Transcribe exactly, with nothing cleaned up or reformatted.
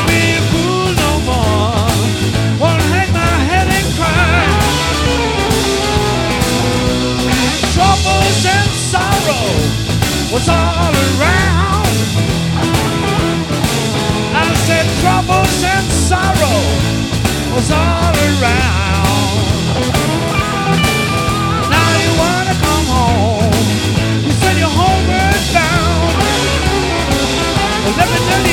be fooled no more. Won't hang my head and cry. Troubles and sorrow was all around. I said troubles and sorrow was all around. Now you wanna come home. You said you're homeward bound. Well, let me tell you.